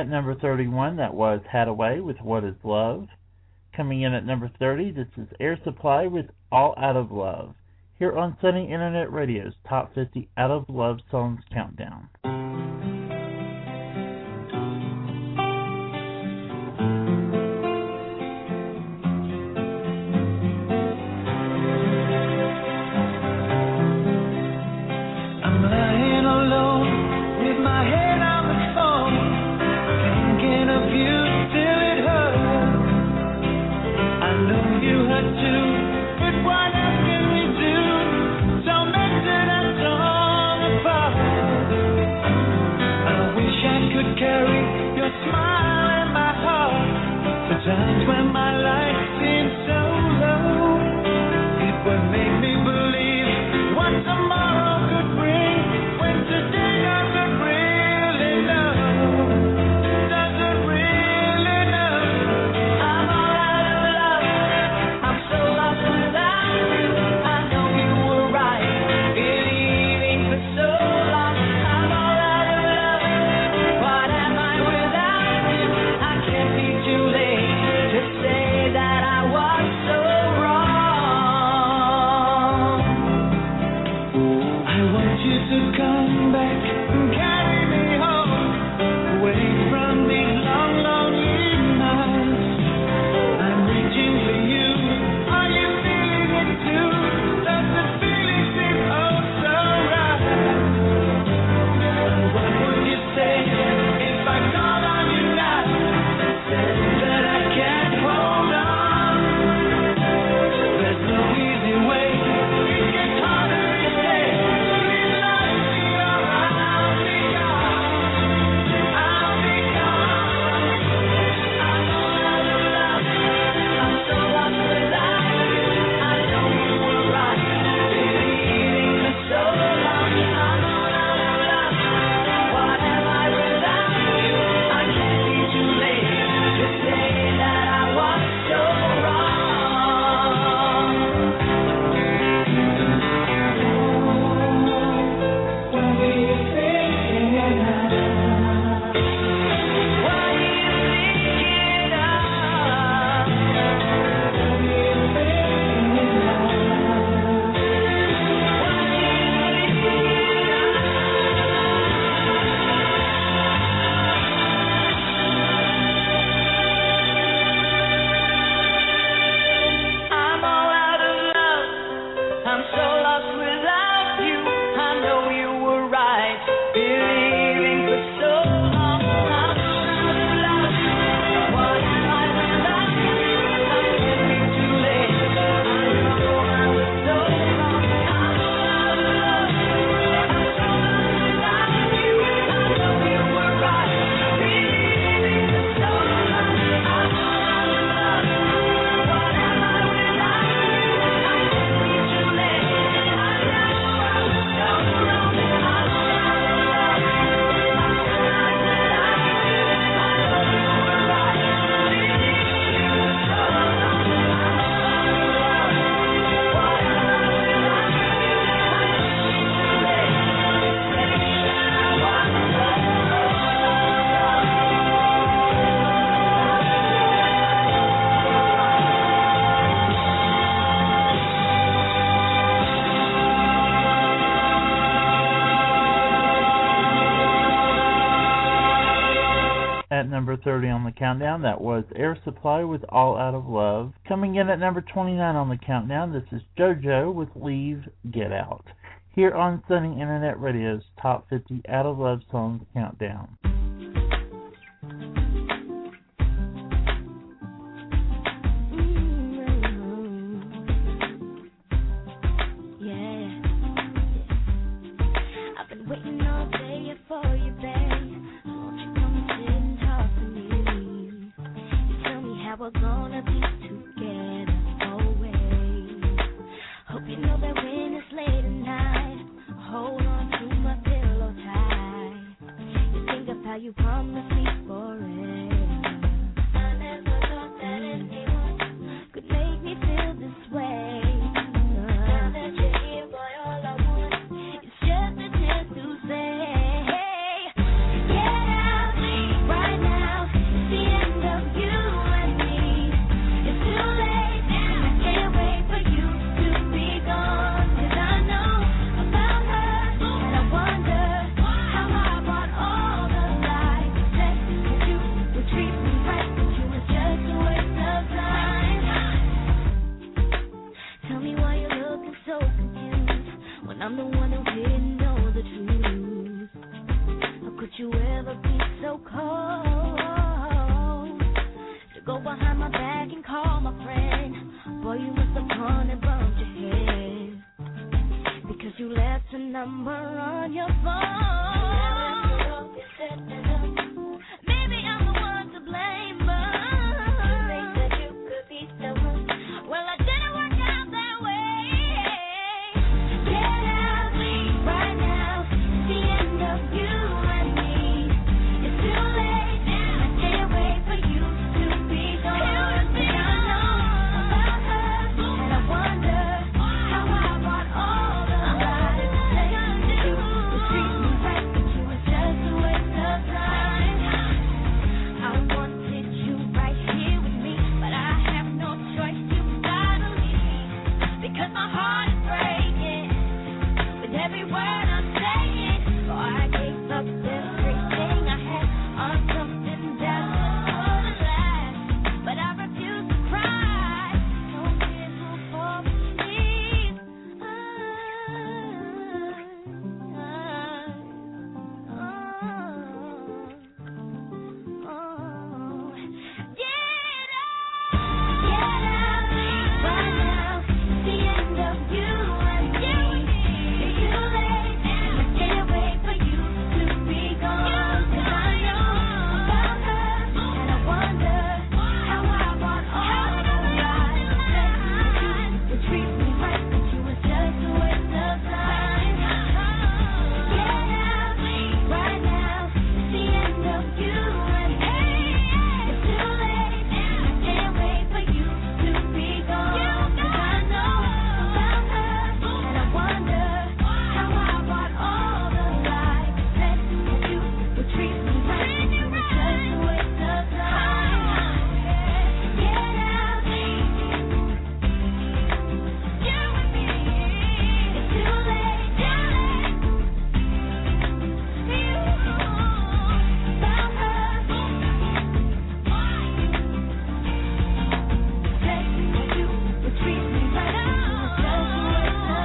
At number thirty-one, that was Hadaway with What Is Love. Coming in at number thirty, this is Air Supply with All Out of Love. Here on Sunny Internet Radio's Top fifty Out of Love Songs Countdown. I'm lying alone with my head on the phone, thinking of you till it hurts. I know you hurt too, but what else can we do? So much that I'm torn apart. I wish I could carry your smile in my heart. The times when my life seems so low, it would make me believe what tomorrow could bring. When today doesn't really know, doesn't really know. I'm all out of love. I'm so lost without you. I know you were right, believing for so long. I'm all out of love. What am I without you? I can't be too late to say that I was so wrong. I want you to come back and carry me home, away from these long, lonely nights. I'm reaching for you. Are you feeling it too? Does the feeling seem oh so right? What would you say if I called on you now? Said that I can't hold on. There's no easy way. It gets harder each day. Please let me around. I'll be gone. I'll be gone. I'm all out of love. I'm so lost without you. I know you were right, believing for so long. I'm all out of love. What am I without you? I can't be too late to say that I was so wrong. What do you think now? What do you think of? What do you think now? I'm all out of love. I'm so lost without you. I know you were right, believing for so long. I'm all out of love. What am I without you? I can't be too late. I know I was so wrong. I'm all out of love. I'm so lost without you. I know you were right, believing for so long. I'm all out of love. What am I without you? I can't be too late. I know I was so wrong. I'm all out of love. I'm so lost without you. I know you were right, believing for so long. I'm all out of love. What am I without you? I can't be too late to say that I was so At number thirty on the countdown, that was Air Supply with All Out of Love. Coming in at number twenty-nine on the countdown, this is JoJo with Leave, Get Out. Here on Sunny Internet Radio's Top fifty Out of Love Songs Countdown. Yeah. I've been waiting all day for you, babe. Won't you come and sit and talk to me? You tell me how we're gonna be together always. Hope you know that when it's late at night, hold on to my pillow tight. You think of how I'm the one who didn't know the truth. How could you ever be so cold to go behind my back and call my friend? Boy, you must have gone and bumped your head because you left a number on your phone. Maybe I'm the one to blame, but you think that you could be someone. Well, I didn't work out that way. Get out, leave right now. It's the end of you and me. It's too late now. I can't wait for you to be gone. And I know about her, and I wonder how I brought all the lies that you would treat me right, but you were just a waste of time. I wanted you right here with me, but I have no choice. You gotta leave because my heart is breaking with every word I'm saying. So I gave up everything I had on something that wouldn't last, but I refuse to cry. Don't give up on me. Get out, get out, leave right now. It's the end of you and me. It's too late now. I can't wait for you to be gone. 'Cause I know about her, and I wonder how I brought all the lies that you would treat me right, but you were just a waste of time. Get out, leave right now. It's the end of you and me. It's too late now. I can't wait for you to be gone. 'Cause I know about her, and I wonder how I brought all the lies that you would treat me right, but you were just a waste of time. Get out, leave you and me. It's too late, too late. You about her. Said that you would treat me right, but you were just a waste of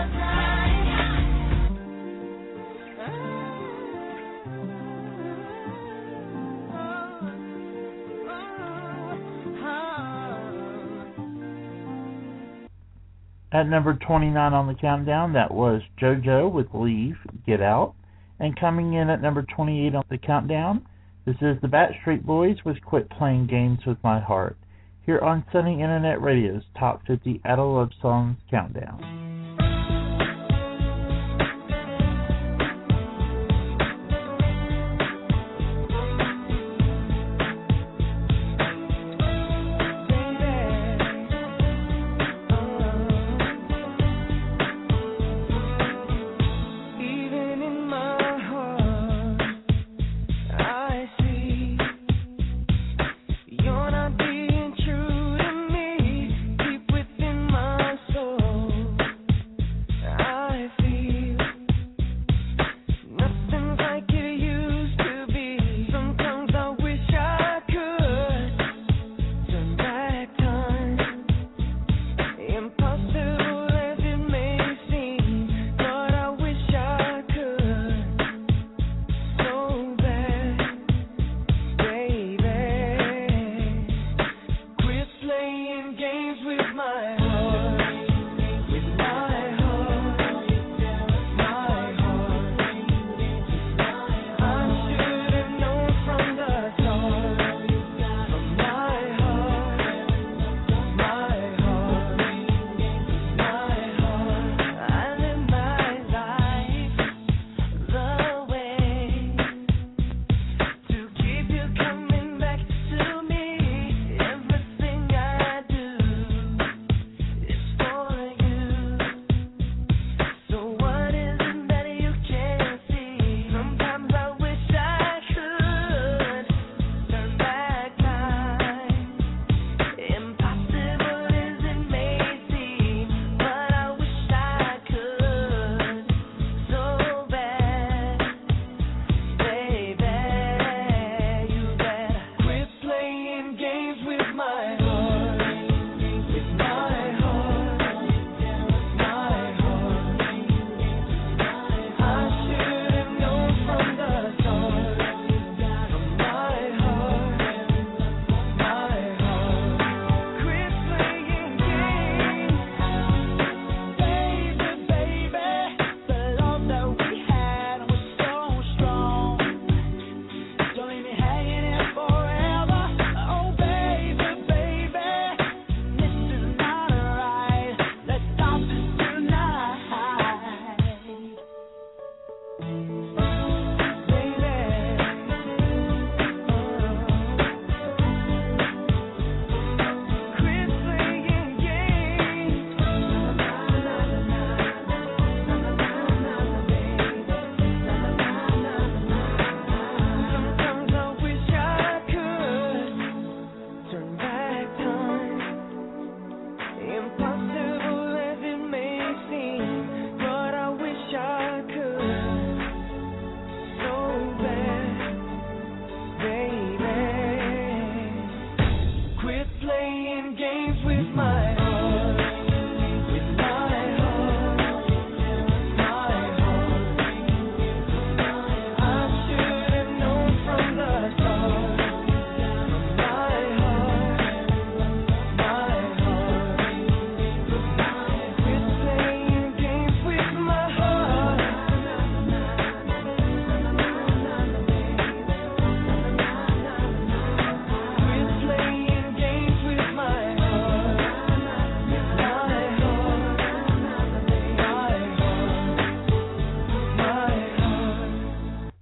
time. At number twenty-nine on the countdown, that was JoJo with Leave, Get Out. And coming in at number twenty-eight on the countdown, this is the Backstreet Boys with Quit Playing Games with My Heart. Here on Sunny Internet Radio's Top fifty Adult Love Songs Countdown. Even in my heart, I see you're not being true to me. Deep within my soul,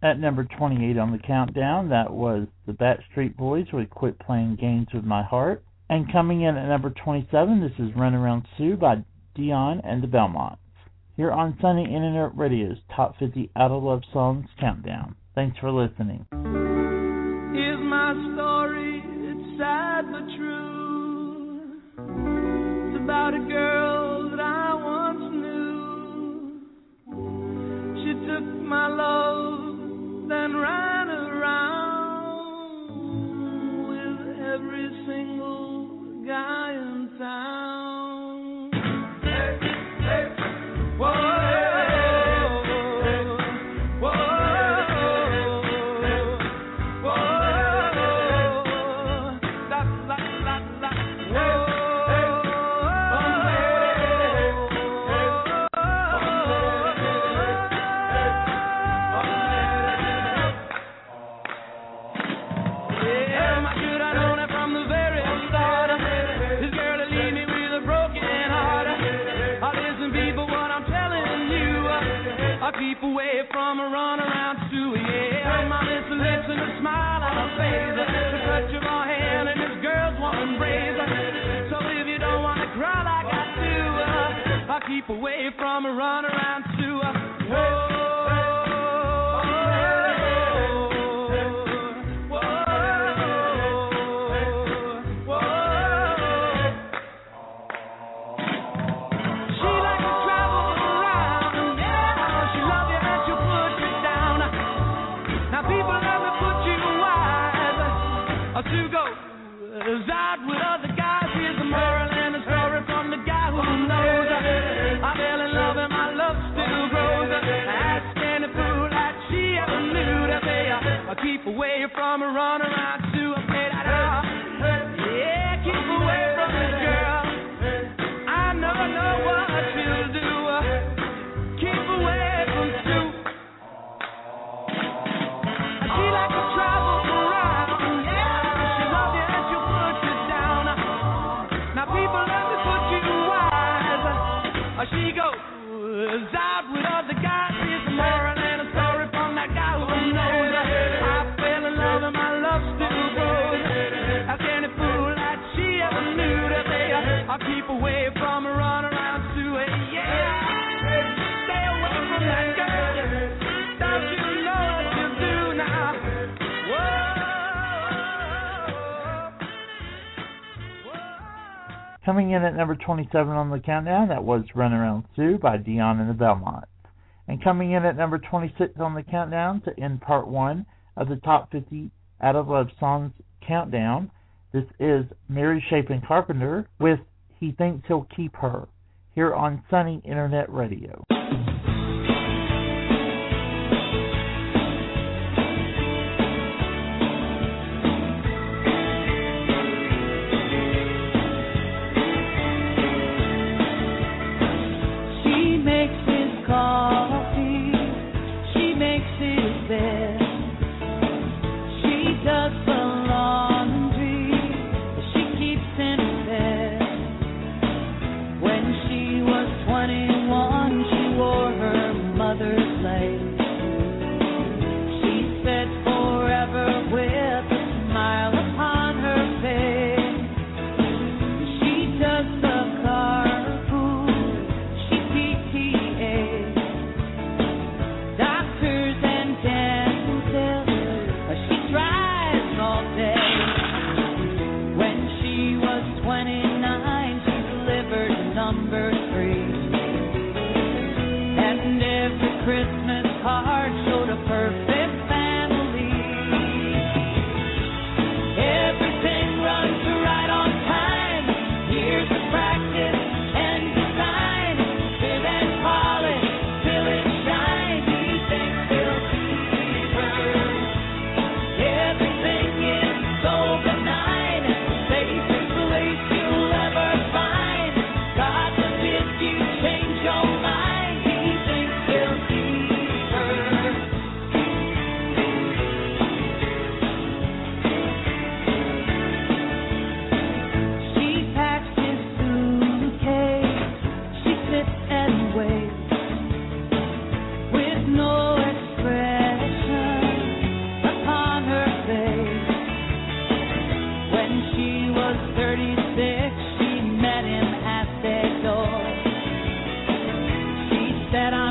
At number twenty-eight on the countdown, that was the Backstreet Boys with Quit Playing Games With My Heart. And coming in at number twenty-seven, this is Run Around Sue by Dion and the Belmonts. Here on Sunny Internet Radio's Top fifty Out of Love Songs Countdown. Thanks for listening. Here's my story, it's sad but true. It's about a girl that I once knew. She took my love, then ran around with every single guy in town. Hey, hey, whoa. Keep away from a run around Sue, yeah. My listen, listen, a smile on her face, the touch of her hand, and this girl's one embrace. So if you don't want to cry like I do, uh, I'll keep away from a run around Sue. Whoa. To go out with other guys. Here's the moral and the story from the guy who knows. I fell in love and my love still grows. Ask any fool that she ever knew to say, I'll keep away from a run around to a play that out. Yeah, keep away from this girl. I know, know what she'll do. Keep away from Sue. She like to travel around. She goes out with other guys. Here's a moral and a story from that guy who knows. I fell in love and my love still grows. Ask any fool that she ever knew to say, I'll keep away from a run around Sue. Yeah, stay away from that girl. Don't you know what you do now? Whoa. Whoa. Coming in at number twenty-seven on the countdown, that was Run Around Sue by Dion and the Belmonts. And coming in at number twenty-six on the countdown to end part one of the Top fifty Out of Love Songs Countdown, this is Mary Chapin Carpenter with He Thinks He'll Keep Her, here on Sunny Internet Radio. Coffee, she makes his bed. She does the laundry, she keeps him fed. When she was twenty-one, she wore her mother's lace. She said forever with a smile upon her face. She does the carpool, she P T A. Doctors and dentists, she drives all day. When she was twenty-nine, she delivered number three. And every Christmas card showed a perfect family. Everything runs right on time. Years of practice and design. Fill and polish till it shines. He thinks he'll keep her. Everything is so benign. Safest place you'll ever find. God forbid you change your mind. He thinks he'll keep her.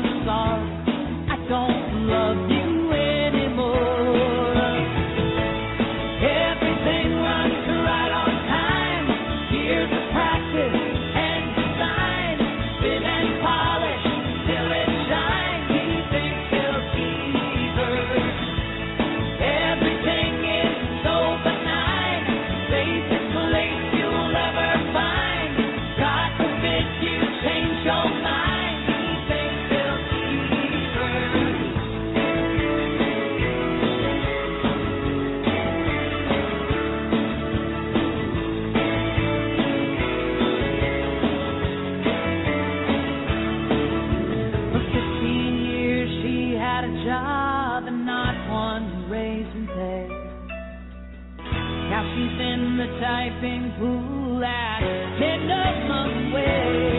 sorry, I don't love you anymore. Everything runs right on time. Years of practice and design, spin and polish till it shines. He thinks he'll keep her. Everything is so benign. Safest place you'll ever find. God forbid you change your mind. He thinks he'll keep her. For fifteen years she had a job and not one raise in pay. Now she's in the typing pool at end of month way.